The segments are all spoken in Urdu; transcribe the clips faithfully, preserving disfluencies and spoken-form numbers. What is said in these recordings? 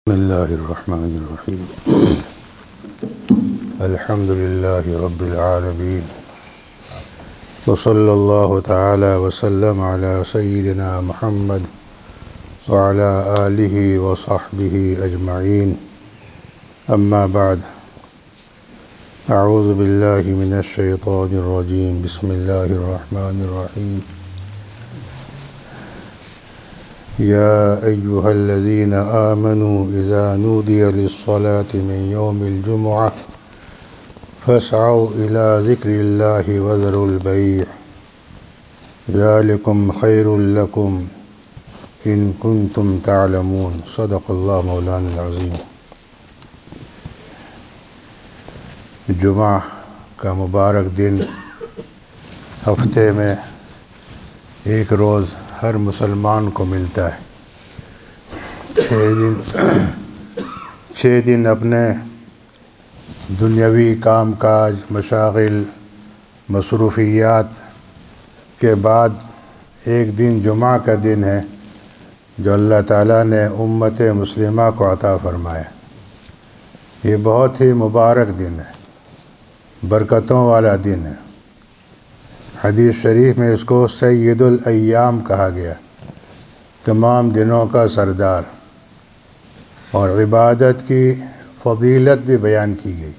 بسم الله الرحمن الرحيم الحمد لله رب العالمين وصلى الله تعالى وسلم على سيدنا محمد وعلى آله وصحبه أجمعين أما بعد أعوذ بالله من الشيطان الرجيم بسم الله الرحمن الرحيم يا أيها الذين آمنوا إذا نودي للصلاة من يوم الجمعة فاسعوا إلى ذكر الله وذروا البيع ذلكم خير لكم إن كنتم تعلمون صدق الله مولانا العظيم۔ جمعہ کا مبارک دن ہفتے میں ایک روز ہر مسلمان کو ملتا ہے۔ چھ دن چھ دن اپنے دنیاوی کام کاج، مشاغل، مصروفیات کے بعد ایک دن جمعہ کا دن ہے جو اللہ تعالیٰ نے امت مسلمہ کو عطا فرمایا۔ یہ بہت ہی مبارک دن ہے، برکتوں والا دن ہے۔ حدیث شریف میں اس کو سید الایام کہا گیا، تمام دنوں کا سردار، اور عبادت کی فضیلت بھی بیان کی گئی۔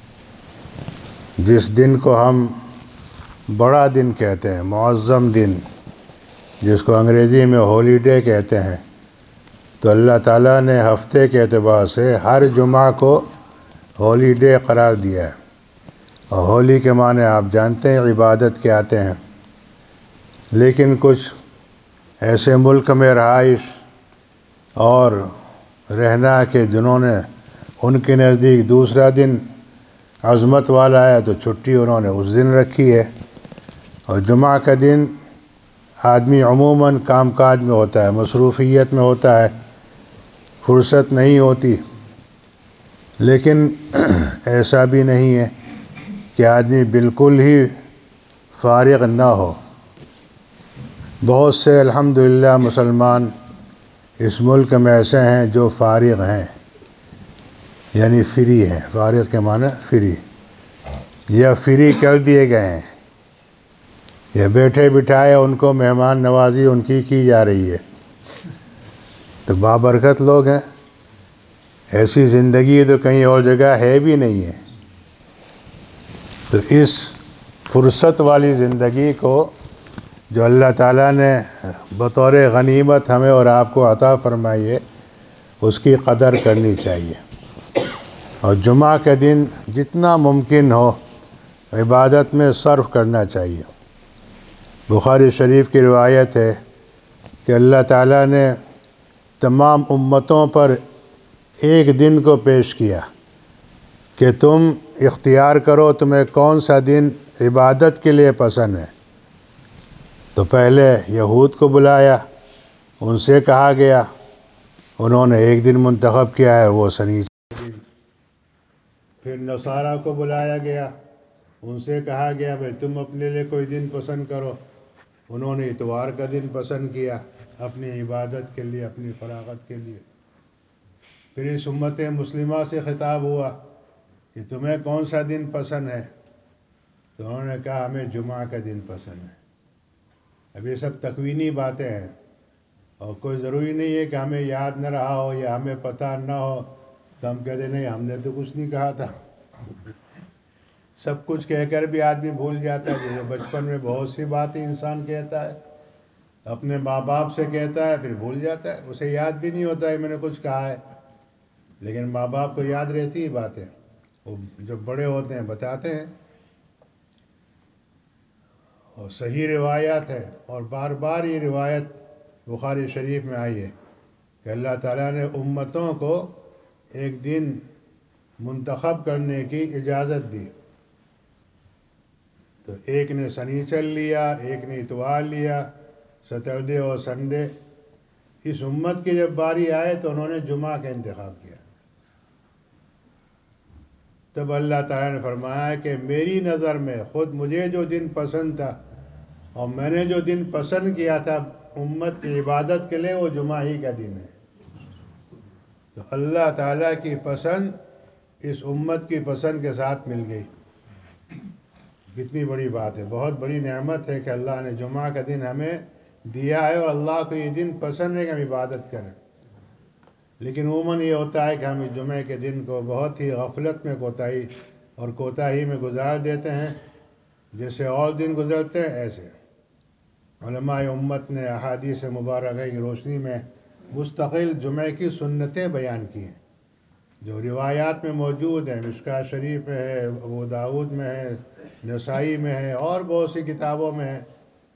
جس دن کو ہم بڑا دن کہتے ہیں، معظم دن، جس کو انگریزی میں ہولی ڈے کہتے ہیں، تو اللہ تعالیٰ نے ہفتے کے اعتبار سے ہر جمعہ کو ہولی ڈے قرار دیا ہے۔ اور ہولی کے معنی آپ جانتے ہیں عبادت کے آتے ہیں، لیکن کچھ ایسے ملک میں رہائش اور رہنا کہ جنہوں نے ان کے نزدیک دوسرا دن عظمت والا ہے تو چھٹی انہوں نے اس دن رکھی ہے۔ اور جمعہ کا دن آدمی عموماً کام کاج میں ہوتا ہے، مصروفیت میں ہوتا ہے، فرصت نہیں ہوتی، لیکن ایسا بھی نہیں ہے کہ آدمی بالکل ہی فارغ نہ ہو۔ بہت سے الحمدللہ مسلمان اس ملک میں ایسے ہیں جو فارغ ہیں، یعنی فری ہیں۔ فارغ کے معنی فری، یا فری کر دیے گئے ہیں، یا بیٹھے بٹھائے ان کو مہمان نوازی ان کی کی جا رہی ہے، تو بابرکت لوگ ہیں۔ ایسی زندگی تو کہیں اور جگہ ہے بھی نہیں ہے۔ تو اس فرصت والی زندگی کو جو اللہ تعالیٰ نے بطور غنیمت ہمیں اور آپ کو عطا فرمائی ہے، اس کی قدر کرنی چاہیے، اور جمعہ کے دن جتنا ممکن ہو عبادت میں صرف کرنا چاہیے۔ بخاری شریف کی روایت ہے کہ اللہ تعالیٰ نے تمام امتوں پر ایک دن کو پیش کیا کہ تم اختیار کرو تمہیں کون سا دن عبادت کے لیے پسند ہے۔ تو پہلے یہود کو بلایا، ان سے کہا گیا، انہوں نے ایک دن منتخب کیا ہے، وہ سنیچر دن۔ پھر نصارہ کو بلایا گیا، ان سے کہا گیا بھئی تم اپنے لیے کوئی دن پسند کرو، انہوں نے اتوار کا دن پسند کیا اپنی عبادت کے لیے، اپنی فراغت کے لیے۔ پھر اس امت مسلمہ سے خطاب ہوا کہ تمہیں کون سا دن پسند ہے، تو انہوں نے کہا ہمیں جمعہ کا دن پسند ہے۔ اب یہ سب تکوینی باتیں ہیں، اور کوئی ضروری نہیں ہے کہ ہمیں یاد نہ رہا ہو یا ہمیں پتہ نہ ہو تو ہم کہتے نہیں ہم نے تو کچھ نہیں کہا تھا۔ سب کچھ کہہ کر بھی آدمی بھول جاتا ہے، جیسے بچپن میں بہت سی باتیں انسان کہتا ہے، اپنے ماں باپ سے کہتا ہے پھر بھول جاتا ہے، اسے یاد بھی نہیں ہوتا ہے میں نے کچھ کہا ہے، لیکن ماں باپ کو یاد رہتی ہیں باتیں، وہ جب بڑے ہوتے ہیں بتاتے ہیں۔ اور صحیح روایات ہے، اور بار بار یہ روایت بخاری شریف میں آئی ہے کہ اللہ تعالیٰ نے امتوں کو ایک دن منتخب کرنے کی اجازت دی۔ تو ایک نے سنیچر لیا، ایک نے اتوار لیا، سیٹرڈے اور سنڈے۔ اس امت کی جب باری آئے تو انہوں نے جمعہ کا انتخاب کیا۔ تب اللہ تعالیٰ نے فرمایا کہ میری نظر میں خود مجھے جو دن پسند تھا اور میں نے جو دن پسند کیا تھا امت کی عبادت کے لیے، وہ جمعہ ہی کا دن ہے۔ تو اللہ تعالیٰ کی پسند اس امت کی پسند کے ساتھ مل گئی. کتنی بڑی بات ہے، بہت بڑی نعمت ہے کہ اللہ نے جمعہ کا دن ہمیں دیا ہے، اور اللہ کو یہ دن پسند ہے کہ ہم عبادت کریں. لیکن عموماً یہ ہوتا ہے کہ ہم اس جمعہ کے دن کو بہت ہی غفلت میں کوتاہی اور کوتاہی میں گزار دیتے ہیں، جیسے اور دن گزرتے ہیں ایسے. علماء امت نے احادیث مبارکہ کی روشنی میں مستقل جمعہ کی سنتیں بیان کی ہیں، جو روایات میں موجود ہیں. مشکوٰۃ شریف میں ہے، ابو داؤد میں ہے، نسائی میں ہے، اور بہت سی کتابوں میں ہے.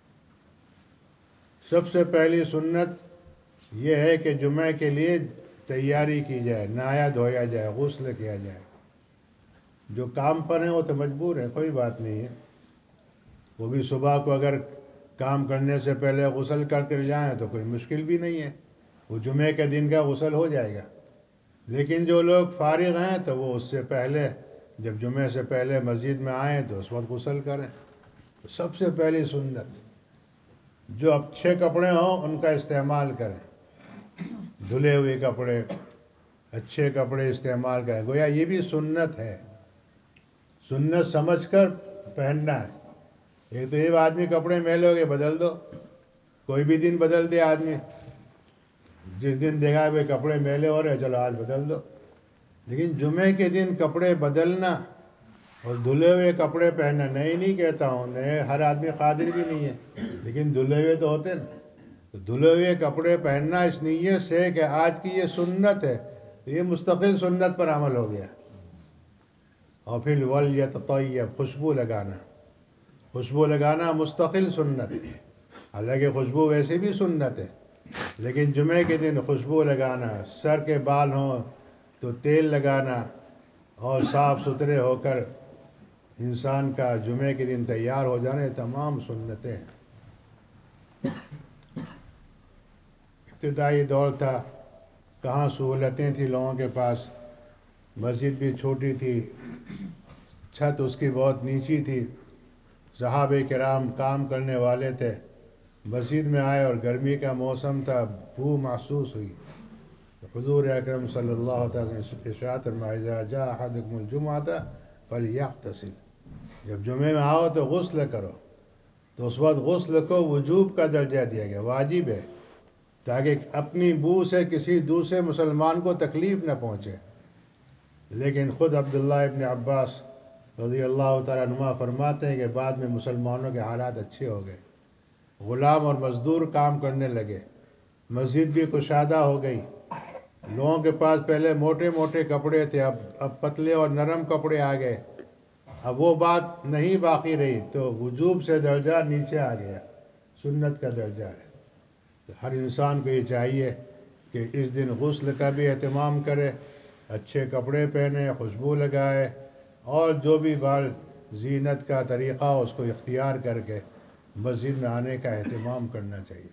سب سے پہلی سنت یہ ہے کہ جمعہ کے لیے تیاری کی جائے، نہایا دھویا جائے، غسل کیا جائے. جو کام پر ہیں وہ تو مجبور ہیں، کوئی بات نہیں ہے. وہ بھی صبح کو اگر کام کرنے سے پہلے غسل کر کے جائیں تو کوئی مشکل بھی نہیں ہے، وہ جمعہ کے دن کا غسل ہو جائے گا. لیکن جو لوگ فارغ ہیں تو وہ اس سے پہلے، جب جمعہ سے پہلے مسجد میں آئیں تو اس وقت غسل کریں. تو سب سے پہلی سنت، جو اچھے کپڑے ہوں ان کا استعمال کریں، دھلے ہوئے کپڑے، اچھے کپڑے استعمال کریں. گویا یہ بھی سنت ہے، سنت سمجھ کر پہننا ہے. ایک تو یہ آدمی کپڑے میلے ہو گئے بدل دو، کوئی بھی دن بدل دے آدمی، جس دن دیکھا ہے کپڑے میلے ہو رہے چلو آج بدل دو. لیکن جمعہ کے دن کپڑے بدلنا اور دھلے ہوئے کپڑے پہننا، نہیں نہیں کہتا ہوں، نئے ہر آدمی قادر بھی نہیں ہے، لیکن دھلے ہوئے تو ہوتے نا. تو دھلے ہوئے کپڑے پہننا اس نیت سے کہ آج کی یہ سنت ہے، تو یہ مستقل سنت پر عمل ہو گیا. اور پھر وَلْيَتَطَيَّبْ، خوشبو لگانا، خوشبو لگانا مستقل سنت ہے. حالانکہ خوشبو ویسے بھی سنت ہے، لیکن جمعہ کے دن خوشبو لگانا، سر کے بال ہوں تو تیل لگانا، اور صاف ستھرے ہو کر انسان کا جمعہ کے دن تیار ہو جانا، یہ تمام سنتیں ہیں. ابتدائی دور تھا، کہاں سہولتیں تھیں لوگوں کے پاس، مسجد بھی چھوٹی تھی، چھت اس کی بہت نیچی تھی. صحابہ کرام کام کرنے والے تھے، مسجد میں آئے اور گرمی کا موسم تھا، بو محسوس ہوئی. حضور اکرم صلی اللہ تعالی وسلم نے ارشاد فرمایا اذا جاء احدکم الجمعۃ فلیغتسل، جب جمعے میں آؤ تو غسل کرو. تو اس وقت غسل کو وجوب کا درجہ دیا گیا، واجب ہے، تاکہ اپنی بو سے کسی دوسرے مسلمان کو تکلیف نہ پہنچے. لیکن خود عبداللہ ابن عباس رضی اللہ تعالیٰ عنہما فرماتے ہیں کہ بعد میں مسلمانوں کے حالات اچھے ہو گئے، غلام اور مزدور کام کرنے لگے، مسجد بھی کشادہ ہو گئی. لوگوں کے پاس پہلے موٹے موٹے کپڑے تھے، اب اب پتلے اور نرم کپڑے آ گئے. اب وہ بات نہیں باقی رہی، تو وجوب سے درجہ نیچے آ گیا، سنت کا درجہ ہے. ہر انسان کو یہ چاہیے کہ اس دن غسل کا بھی اہتمام کرے، اچھے کپڑے پہنے، خوشبو لگائے، اور جو بھی بال زینت کا طریقہ اس کو اختیار کر کے مسجد میں آنے کا اہتمام کرنا چاہیے.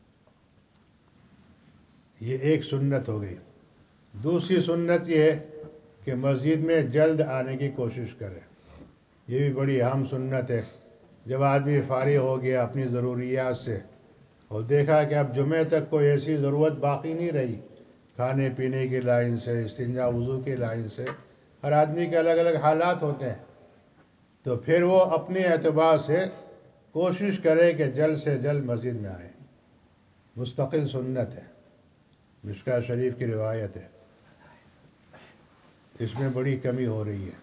یہ ایک سنت ہو گئی. دوسری سنت یہ ہے کہ مسجد میں جلد آنے کی کوشش کرے. یہ بھی بڑی اہم سنت ہے. جب آدمی فارغ ہو گیا اپنی ضروریات سے اور دیکھا کہ اب جمعہ تک کوئی ایسی ضرورت باقی نہیں رہی، کھانے پینے کی لائن سے، استنجا وضو کی لائن سے، ہر آدمی کے الگ الگ حالات ہوتے ہیں، تو پھر وہ اپنے اعتبار سے کوشش کرے کہ جلد سے جلد مسجد میں آئے. مستقل سنت ہے، مشکوٰۃ شریف کی روایت ہے. اس میں بڑی کمی ہو رہی ہے.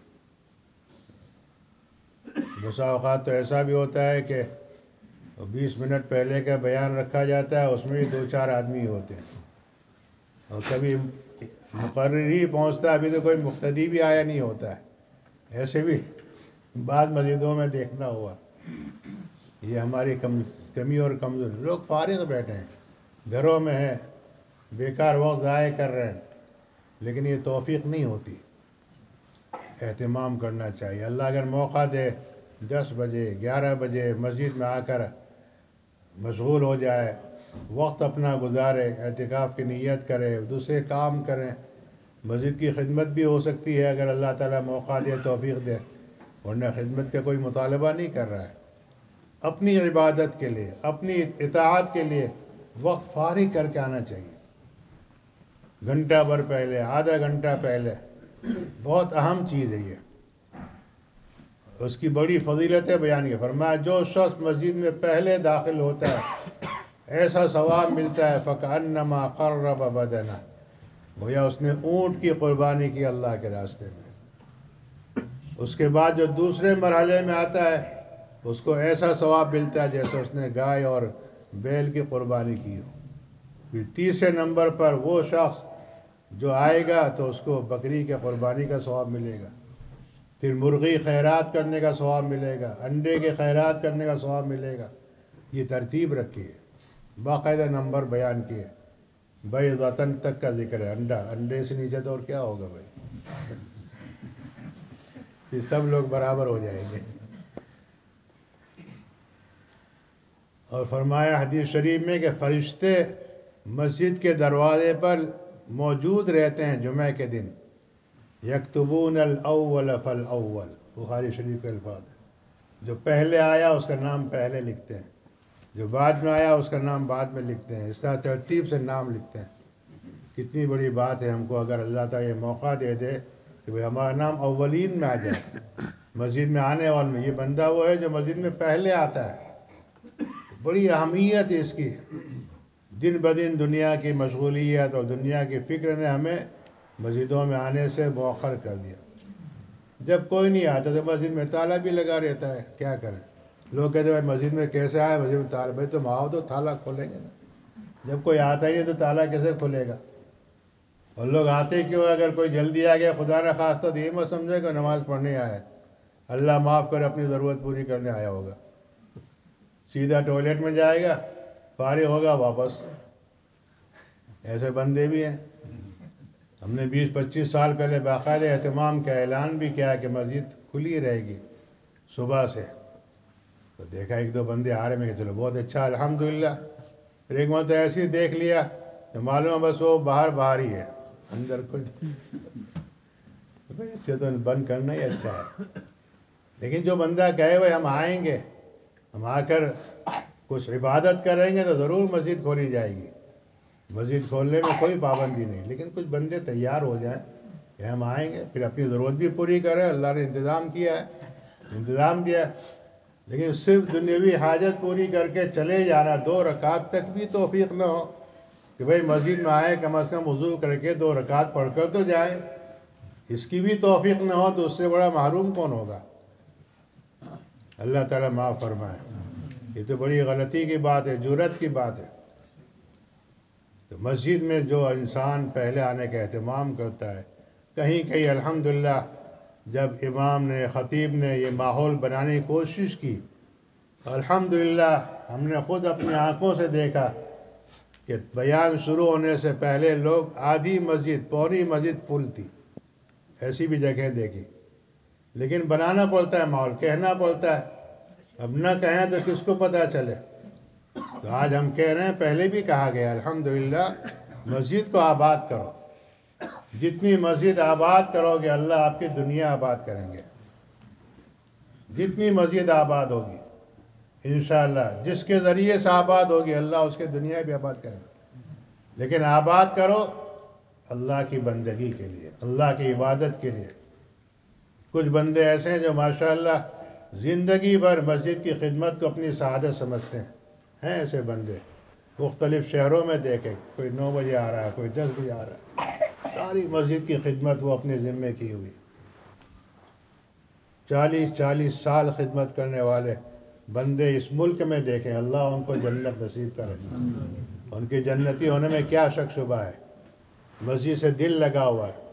بسا اوقات تو ایسا بھی ہوتا ہے کہ بیس منٹ پہلے کا بیان رکھا جاتا ہے، اس میں بھی دو چار آدمی ہوتے ہیں، اور کبھی مقرر ہی پہنچتا ہے، ابھی تو کوئی مقتدی بھی آیا نہیں ہوتا ہے. ایسے بھی بعض مسجدوں میں دیکھنا ہوا. یہ ہماری کم کمی اور کمزوری. لوگ فارغ بیٹھے ہیں، گھروں میں ہیں، بیکار وقت ضائع کر رہے ہیں، لیکن یہ توفیق نہیں ہوتی. اہتمام کرنا چاہیے. اللہ اگر موقع دے دس بجے گیارہ بجے مسجد میں آ کر مشغول ہو جائے، وقت اپنا گزارے، اعتکاف کی نیت کرے، دوسرے کام کریں. مسجد کی خدمت بھی ہو سکتی ہے اگر اللہ تعالیٰ موقع دے، توفیق دے، ورنہ خدمت کا کوئی مطالبہ نہیں کر رہا ہے. اپنی عبادت کے لیے، اپنی اطاعت کے لیے وقت فارغ کر کے آنا چاہیے. گھنٹہ بھر پہلے، آدھا گھنٹہ پہلے، بہت اہم چیز ہے یہ، اس کی بڑی فضیلتیں بیان کی۔ فرمایا جو شخص مسجد میں پہلے داخل ہوتا ہے ایسا ثواب ملتا ہے فَكَأَنَّمَا قَرَّبَ بَدَنَهُ، گویا اس نے اونٹ کی قربانی کی اللہ کے راستے میں۔ اس کے بعد جو دوسرے مرحلے میں آتا ہے اس کو ایسا ثواب ملتا ہے جیسے اس نے گائے اور بیل کی قربانی کی ہو۔ پھر تیسرے نمبر پر وہ شخص جو آئے گا تو اس کو بکری کے قربانی کا ثواب ملے گا، پھر مرغی خیرات کرنے کا ثواب ملے گا، انڈے کے خیرات کرنے کا ثواب ملے گا۔ یہ ترتیب رکھی ہے، باقاعدہ نمبر بیان کیے۔ بیضۃً تک کا ذکر ہے، انڈا، انڈے سے نیچے تو اور کیا ہوگا بھائی، پھر سب لوگ برابر ہو جائیں گے۔ اور فرمایا حدیث شریف میں کہ فرشتے مسجد کے دروازے پر موجود رہتے ہیں جمعہ کے دن، یکتبون الاول فالاول، بخاری شریف کے الفاظ ہیں۔ جو پہلے آیا اس کا نام پہلے لکھتے ہیں، جو بعد میں آیا اس کا نام بعد میں لکھتے ہیں، اس طرح ترتیب سے نام لکھتے ہیں۔ کتنی بڑی بات ہے ہم کو اگر اللہ تعالیٰ یہ موقع دے دے کہ بھئی ہمارا نام اولین میں آ جائے، مسجد میں آنے والوں میں۔ یہ بندہ وہ ہے جو مسجد میں پہلے آتا ہے، بڑی اہمیت ہے اس کی۔ دن بدن دنیا کی مشغولیت اور دنیا کی فکر نے ہمیں مسجدوں میں آنے سے مؤخر کر دیا۔ جب کوئی نہیں آتا تو مسجد میں تالا بھی لگا رہتا ہے، کیا کریں؟ لوگ کہتے ہیں بھائی مسجد میں کیسے آئے، مسجد میں تالا، بھائی تم آؤ تو تالا کھولیں گے نا، جب کوئی آتا ہی نہیں تو تالا کیسے کھلے گا؟ اور لوگ آتے کیوں؟ اگر کوئی جلدی آ گیا خدا نہ خواستہ تو یہ مت سمجھے کہ نماز پڑھنے آیا ہے، اللہ معاف کر اپنی ضرورت پوری کرنے آیا ہوگا۔ سیدھا ٹوائلٹ میں جائے گا، فارغ ہوگا واپس۔ ایسے بندے بھی ہیں۔ ہم نے بیس پچیس سال پہلے باقاعدہ اہتمام کا اعلان بھی کیا کہ مسجد کھلی رہے گی صبح سے، تو دیکھا ایک دو بندے آ رہے، میں کہ چلو بہت اچھا الحمدللہ۔ پھر ایک مرتبہ ایسے ہی دیکھ لیا تو معلوم ہے بس وہ باہر باہر ہی ہے، اندر کوئی بھائی اس سے تو بند کرنا ہی اچھا ہے۔ لیکن جو بندہ کہے بھائی ہم آئیں گے، ہم آ کر کچھ عبادت کریں گے تو ضرور مسجد کھولی جائے گی، مسجد کھولنے میں کوئی پابندی نہیں، لیکن کچھ بندے تیار ہو جائیں کہ ہم آئیں گے، پھر اپنی ضرورت بھی پوری کریں، اللہ نے انتظام کیا ہے، انتظام دیا ہے۔ لیکن صرف دنیاوی حاجت پوری کر کے چلے جانا، دو رکعت تک بھی توفیق نہ ہو کہ بھائی مسجد میں آئے کم از کم وضو کر کے دو رکعت پڑھ کر تو جائیں، اس کی بھی توفیق نہ ہو تو اس سے بڑا محروم کون ہوگا؟ اللہ تعالیٰ معاف فرمائے۔ یہ تو بڑی غلطی کی بات ہے، جرأت کی بات ہے۔ تو مسجد میں جو انسان پہلے آنے کا اہتمام کرتا ہے، کہیں کہیں الحمدللہ جب امام نے، خطیب نے یہ ماحول بنانے کی کوشش کی، الحمدللہ ہم نے خود اپنی آنکھوں سے دیکھا کہ بیان شروع ہونے سے پہلے لوگ آدھی مسجد، پوری مسجد فل تھی، ایسی بھی جگہیں دیکھی۔ لیکن بنانا پڑتا ہے ماحول، کہنا پڑتا ہے، اب نہ کہیں تو کس کو پتہ چلے؟ تو آج ہم کہہ رہے ہیں، پہلے بھی کہا گیا الحمدللہ مسجد کو آباد کرو، جتنی مسجد آباد کرو گے اللہ آپ کی دنیا آباد کریں گے۔ جتنی مسجد آباد ہوگی انشاءاللہ، جس کے ذریعے سے آباد ہوگی اللہ اس کے دنیا بھی آباد کریں گے۔ لیکن آباد کرو اللہ کی بندگی کے لیے، اللہ کی عبادت کے لیے۔ کچھ بندے ایسے ہیں جو ماشاءاللہ زندگی بھر مسجد کی خدمت کو اپنی سعادت سمجھتے ہیں، ہیں ایسے بندے مختلف شہروں میں دیکھے، کوئی نو بجے آ رہا ہے، کوئی دس بجے آ رہا ہے، ساری مسجد کی خدمت وہ اپنے ذمے کی ہوئی۔ چالیس چالیس سال خدمت کرنے والے بندے اس ملک میں دیکھیں، اللہ ان کو جنت نصیب کرے۔ ان کی جنتی ہونے میں کیا شک شبہ ہے، مسجد سے دل لگا ہوا ہے۔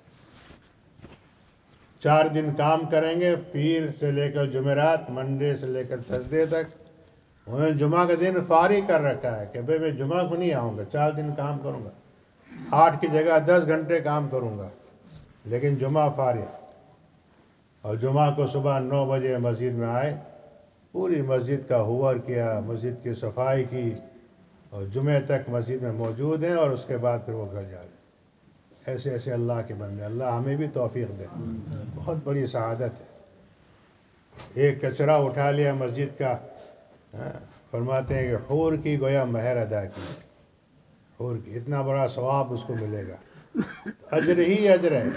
چار دن کام کریں گے، پیر سے لے کر جمعرات، منڈے سے لے کر تھرسڈے تک۔ انہیں جمعہ کا دن فارغ کر رکھا ہے کہ بھئی میں جمعہ کو نہیں آؤں گا، چار دن کام کروں گا، آٹھ کی جگہ دس گھنٹے کام کروں گا، لیکن جمعہ فارغ۔ اور جمعہ کو صبح نو بجے مسجد میں آئے، پوری مسجد کا حور کیا، مسجد کی صفائی کی، اور جمعہ تک مسجد میں موجود ہیں، اور اس کے بعد پھر وہ گھر جا رہے ہیں۔ ایسے ایسے اللہ کے بندے، اللہ ہمیں بھی توفیق دے، بہت بڑی سعادت ہے۔ ایک کچرا اٹھا لیا مسجد کا، فرماتے ہیں کہ حور کی گویا مہر ادا کی، حور کی، اتنا بڑا ثواب اس کو ملے گا، اجر ہی اجر ہے۔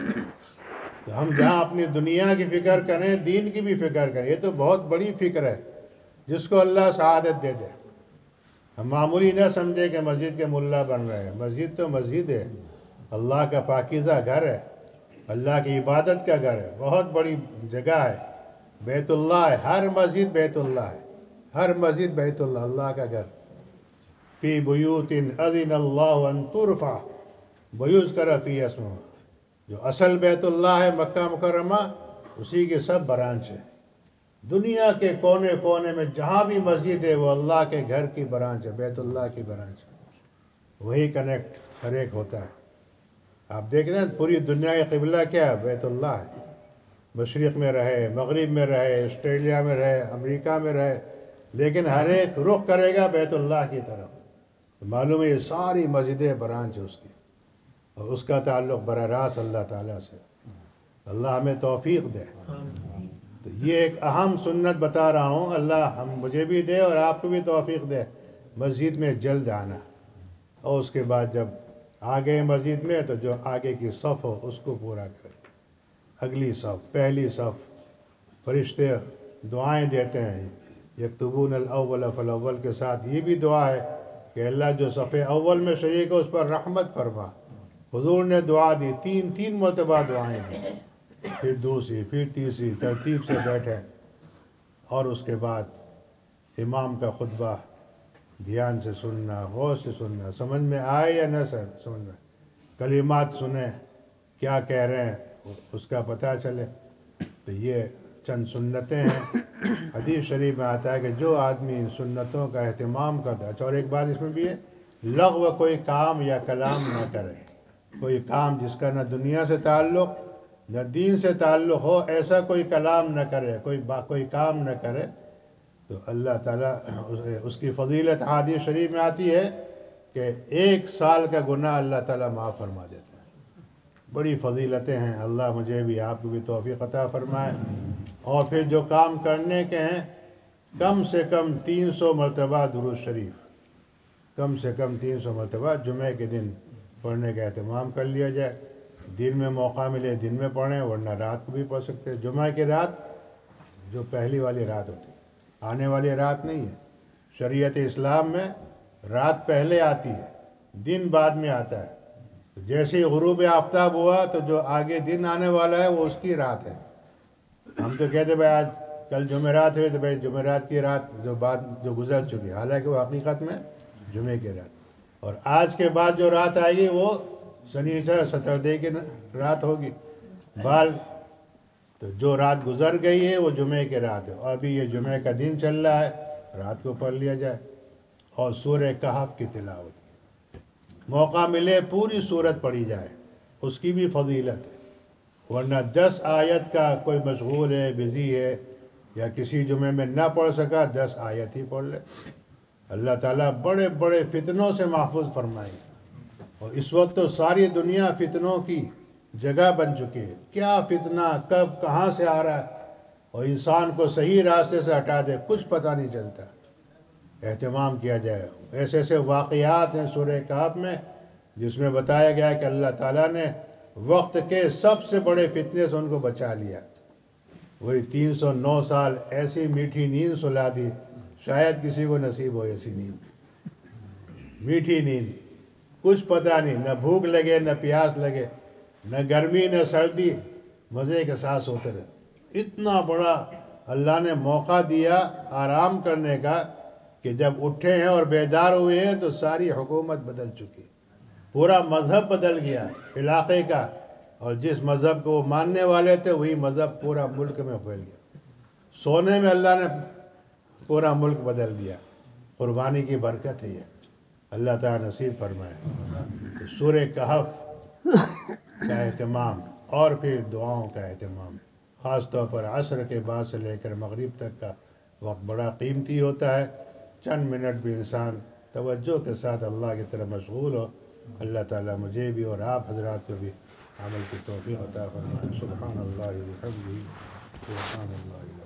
تو ہم جہاں اپنی دنیا کی فکر کریں، دین کی بھی فکر کریں، یہ تو بہت بڑی فکر ہے جس کو اللہ سعادت دے دے۔ ہم معمولی نہ سمجھے کہ مسجد کے ملا بن رہے ہیں، مسجد تو مسجد ہے، اللہ کا پاکیزہ گھر ہے، اللہ کی عبادت کا گھر ہے، بہت بڑی جگہ ہے، بیت اللہ ہے، ہر مسجد بیت اللہ ہے، ہر مسجد بیت اللہ، اللہ کا گھر۔ فی بیوت اذن اللہ ان ترفع ویذکر فی اسمہ، جو اصل بیت اللہ ہے مکہ مکرمہ، اسی کے سب برانچ ہیں۔ دنیا کے کونے کونے میں جہاں بھی مسجد ہے وہ اللہ کے گھر کی برانچ ہے، بیت اللہ کی برانچ ہے، وہی کنیکٹ ہر ایک ہوتا ہے۔ آپ دیکھ رہے ہیں پوری دنیا کا قبلہ کیا ہے؟ بیت اللہ ہے۔ مشرق میں رہے، مغرب میں رہے، آسٹریلیا میں رہے، امریکہ میں رہے، لیکن ہر ایک رخ کرے گا بیت اللہ کی طرف۔ معلوم ہے یہ ساری مسجدیں برانچ ہے اس کی، اور اس کا تعلق براہ راست اللہ تعالیٰ سے۔ اللہ ہمیں توفیق دے۔ تو یہ ایک اہم سنت بتا رہا ہوں، اللہ ہم مجھے بھی دے اور آپ کو بھی توفیق دے مسجد میں جلد آنا، اور اس کے بعد جب آگے مسجد میں تو جو آگے کی صف ہو اس کو پورا کرے، اگلی صف، پہلی صف۔ فرشتے دعائیں دیتے ہیں، یکتبون الاول فالاول کے ساتھ یہ بھی دعا ہے کہ اللہ جو صف اول میں شریک ہو اس پر رحمت فرما۔ حضور نے دعا دی، تین تین مرتبہ دعائیں دی، پھر دوسری، پھر تیسری، ترتیب سے بیٹھے، اور اس کے بعد امام کا خطبہ دھیان سے سننا، غور سے سننا، سمجھ میں آئے یا نہ سمجھ میں، کلمات سنیں کیا کہہ رہے ہیں اس کا پتہ چلے۔ تو یہ چند سنتیں ہیں۔ حدیث شریف میں آتا ہے کہ جو آدمی ان سنتوں کا اہتمام کرتا ہے، اور ایک بات اس میں بھی ہے، لغو کوئی کام یا کلام نہ کرے، کوئی کام جس کا نہ دنیا سے تعلق نہ دین سے تعلق ہو، ایسا کوئی کلام نہ کرے، کوئی با کوئی کام نہ کرے، تو اللہ تعالیٰ اس کی فضیلت حدیث شریف میں آتی ہے کہ ایک سال کا گناہ اللہ تعالیٰ معاف فرما دیتا ہے۔ بڑی فضیلتیں ہیں، اللہ مجھے بھی آپ کو بھی توفیق عطا فرمائے۔ اور پھر جو کام کرنے کے ہیں، کم سے کم تین سو مرتبہ درود شریف، کم سے کم تین سو مرتبہ جمعہ کے دن پڑھنے کا اہتمام کر لیا جائے۔ دن میں موقع ملے دن میں پڑھیں، ورنہ رات کو بھی پڑھ سکتے ہیں۔ جمعہ کی رات جو پہلی والی رات ہوتی ہے، آنے والی رات نہیں ہے۔ شریعت اسلام میں رات پہلے آتی ہے، دن بعد میں آتا ہے۔ جیسے ہی غروب آفتاب ہوا تو جو آگے دن آنے والا ہے وہ اس کی رات ہے۔ ہم تو کہتے بھائی آج کل جمعرات ہوئی تو بھائی جمعرات کی رات جو بعد جو گزر چکی، حالانکہ وہ حقیقت میں جمعے کی رات، اور آج کے بعد جو رات آئے گی وہ سنیچر سیٹرڈے کی رات ہوگی۔ بال تو جو رات گزر گئی ہے وہ جمعے کی رات ہے، اور ابھی یہ جمعے کا دن چل رہا ہے، رات کو پڑھ لیا جائے۔ اور سورہ کہف کی تلاوت، موقع ملے پوری سورت پڑھی جائے، اس کی بھی فضیلت ہے۔ ورنہ دس آیت کا کوئی مشغول ہے، بزی ہے، یا کسی جمعے میں نہ پڑھ سکا، دس آیت ہی پڑھ لے۔ اللہ تعالیٰ بڑے بڑے فتنوں سے محفوظ فرمائے، اور اس وقت تو ساری دنیا فتنوں کی جگہ بن چکی ہے۔ کیا فتنہ کب کہاں سے آ رہا ہے اور انسان کو صحیح راستے سے ہٹا دے، کچھ پتہ نہیں چلتا۔ اہتمام کیا جائے۔ ایسے ایسے واقعات ہیں سورہ کہف میں جس میں بتایا گیا ہے کہ اللہ تعالیٰ نے وقت کے سب سے بڑے فتنے سے ان کو بچا لیا۔ وہی تین سو نو سال ایسی میٹھی نیند سلا دی، شاید کسی کو نصیب ہو ایسی نیند، میٹھی نیند، کچھ پتہ نہیں، نہ بھوک لگے نہ پیاس لگے، نہ گرمی نہ سردی، مزے کے ساتھ سوتے رہے۔ اتنا بڑا اللہ نے موقع دیا آرام کرنے کا کہ جب اٹھے ہیں اور بیدار ہوئے ہیں تو ساری حکومت بدل چکی، پورا مذہب بدل گیا علاقے کا، اور جس مذہب کو وہ ماننے والے تھے وہی مذہب پورا ملک میں پھیل گیا۔ سونے میں اللہ نے پورا ملک بدل دیا۔ قربانی کی برکت ہے یہ، اللہ تعالیٰ نصیب فرمائے۔ تو سورہ کہف کا اہتمام اور پھر دعاؤں کا اہتمام، خاص طور پر عصر کے بعد سے لے کر مغرب تک کا وقت بڑا قیمتی ہوتا ہے۔ چند منٹ بھی انسان توجہ کے ساتھ اللہ کی طرف مشغول ہو، اللہ تعالیٰ مجھے بھی اور آپ حضرات کو بھی عمل کی توفیق عطا فرمائے۔ سبحان اللہ و بحمدہ، سبحان اللہ۔